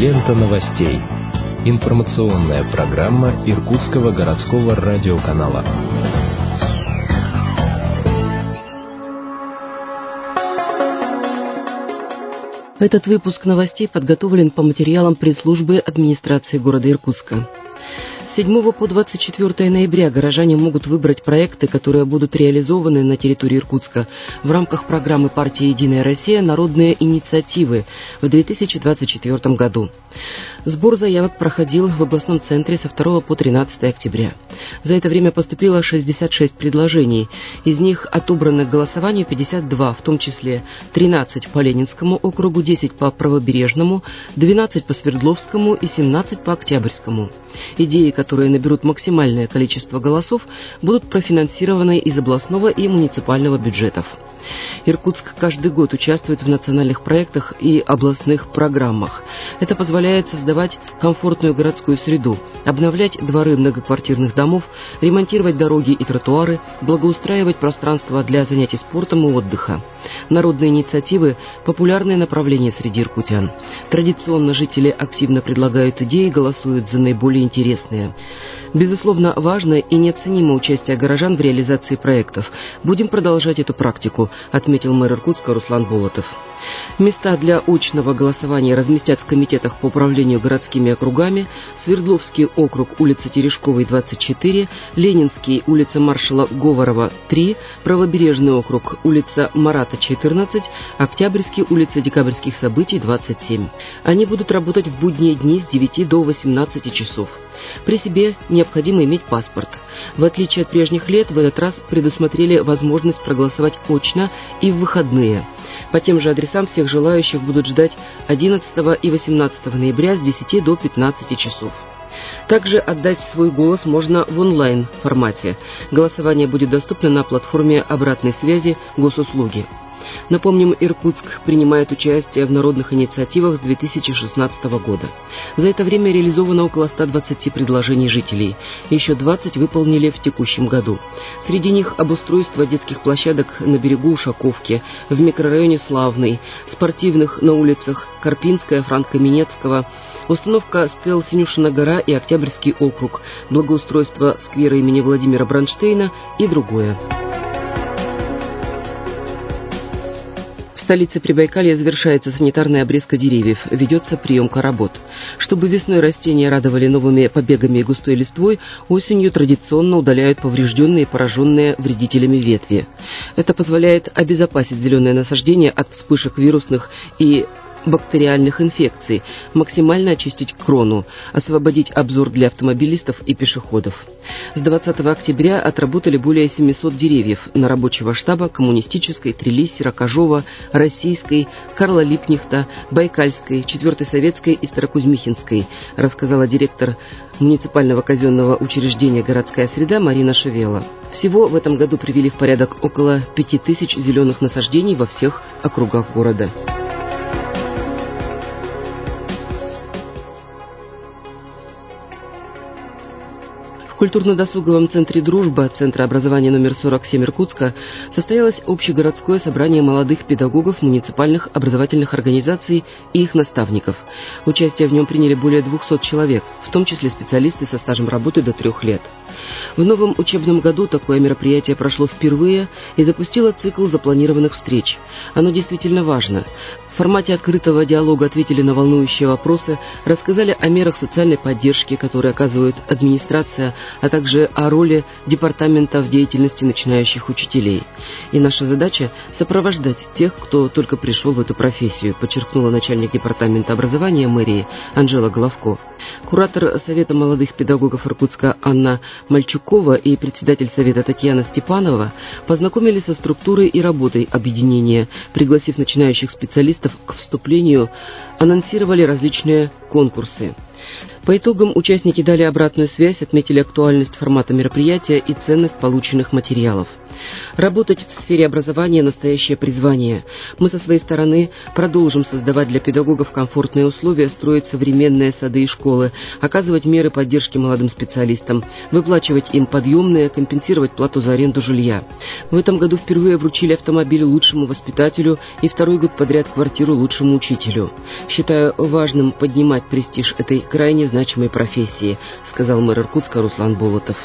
Лента новостей. Информационная программа Иркутского городского радиоканала. Этот выпуск новостей подготовлен по материалам пресс-службы администрации города Иркутска. С 7 по 24 ноября горожане могут выбрать проекты, которые будут реализованы на территории Иркутска в рамках программы партии «Единая Россия. Народные инициативы» в 2024 году. Сбор заявок проходил в областном центре со 2 по 13 октября. За это время поступило 66 предложений. Из них отобрано к голосованию 52, в том числе 13 по Ленинскому округу, 10 по Правобережному, 12 по Свердловскому и 17 по Октябрьскому. Идеи, которые наберут максимальное количество голосов, будут профинансированы из областного и муниципального бюджетов. Иркутск каждый год участвует в национальных проектах и областных программах. Это позволяет создавать комфортную городскую среду, обновлять дворы многоквартирных домов, ремонтировать дороги и тротуары, благоустраивать пространство для занятий спортом и отдыха. Народные инициативы – популярное направление среди иркутян. Традиционно жители активно предлагают идеи и голосуют за наиболее интересные. Безусловно, важно и неоценимо участие горожан в реализации проектов. Будем продолжать эту практику, отметил мэр Иркутска Руслан Болотов. Места для очного голосования разместят в комитетах по управлению городскими округами: Свердловский округ, улица Терешковой, 24, Ленинский, улица маршала Говорова, 3, Правобережный округ, улица Марата, 14, Октябрьский, улица Декабрьских событий, 27. Они будут работать в будние дни с 9 до 18 часов. При себе необходимо иметь паспорт. В отличие от прежних лет, в этот раз предусмотрели возможность проголосовать очно и в выходные. По тем же адресам всех желающих будут ждать 11 и 18 ноября с 10 до 15 часов. Также отдать свой голос можно в онлайн-формате. Голосование будет доступно на платформе обратной связи госуслуги. Напомним, Иркутск принимает участие в народных инициативах с 2016 года. За это время реализовано около 120 предложений жителей. Еще 20 выполнили в текущем году. Среди них обустройство детских площадок на берегу Ушаковки, в микрорайоне Славный, спортивных на улицах Карпинская, Франко-Минецкого, установка стел Синюшина гора и Октябрьский округ, благоустройство сквера имени Владимира Бронштейна и другое. В столице Прибайкалья завершается санитарная обрезка деревьев, ведется приемка работ. Чтобы весной растения радовали новыми побегами и густой листвой, осенью традиционно удаляют поврежденные и пораженные вредителями ветви. Это позволяет обезопасить зеленое насаждение от вспышек вирусных и бактериальных инфекций, максимально очистить крону, освободить обзор для автомобилистов и пешеходов. С 20 октября отработали более 700 деревьев на рабочего штаба Коммунистической, Трелиси, Рокожова, Российской, Карла Липнихта, Байкальской, 4-й Советской и Старокузьмихинской, рассказала директор муниципального казенного учреждения «Городская среда» Марина Шевела. Всего в этом году привели в порядок около 5000 зеленых насаждений во всех округах города. В культурно-досуговом центре «Дружба» Центра образования номер 47 Иркутска состоялось общегородское собрание молодых педагогов муниципальных образовательных организаций и их наставников. Участие в нем приняли более 200 человек, в том числе специалисты со стажем работы до 3 лет. В новом учебном году такое мероприятие прошло впервые и запустило цикл запланированных встреч. Оно действительно важно. В формате открытого диалога ответили на волнующие вопросы, рассказали о мерах социальной поддержки, которые оказывает администрация, а также о роли департамента в деятельности начинающих учителей. И наша задача – сопровождать тех, кто только пришел в эту профессию, подчеркнула начальник департамента образования мэрии Анжела Головко. Куратор Совета молодых педагогов Иркутска Анна Мальчукова и председатель Совета Татьяна Степанова познакомились со структурой и работой объединения, пригласив начинающих специалистов к вступлению, анонсировали различные конкурсы. По итогам участники дали обратную связь, отметили актуальность формата мероприятия и ценность полученных материалов. Работать в сфере образования – настоящее призвание. Мы со своей стороны продолжим создавать для педагогов комфортные условия, строить современные сады и школы, оказывать меры поддержки молодым специалистам, выплачивать им подъемные, компенсировать плату за аренду жилья. В этом году впервые вручили автомобиль лучшему воспитателю и второй год подряд квартиру лучшему учителю. Считаю важным поднимать престиж этой крайне значимой профессии, сказал мэр Иркутска Руслан Болотов.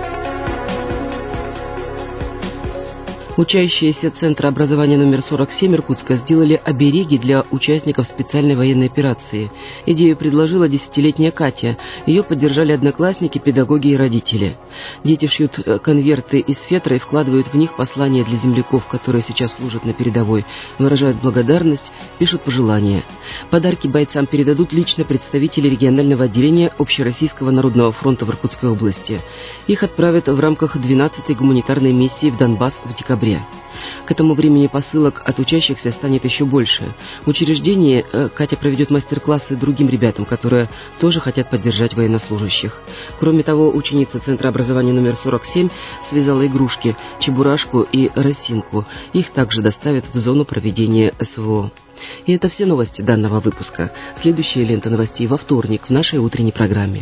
Учащиеся Центра образования номер 47 Иркутска сделали обереги для участников специальной военной операции. Идею предложила 10-летняя Катя. Ее поддержали одноклассники, педагоги и родители. Дети шьют конверты из фетра и вкладывают в них послания для земляков, которые сейчас служат на передовой, выражают благодарность, пишут пожелания. Подарки бойцам передадут лично представители регионального отделения Общероссийского народного фронта в Иркутской области. Их отправят в рамках 12-й гуманитарной миссии в Донбасс в декабре. К этому времени посылок от учащихся станет еще больше. В учреждении Катя проведет мастер-классы другим ребятам, которые тоже хотят поддержать военнослужащих. Кроме того, ученица Центра образования номер 47 связала игрушки, чебурашку и росинку. Их также доставят в зону проведения СВО. И это все новости данного выпуска. Следующая лента новостей во вторник в нашей утренней программе.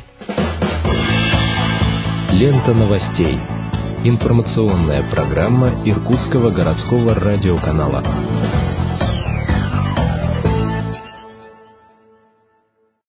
Лента новостей. Информационная программа Иркутского городского радиоканала.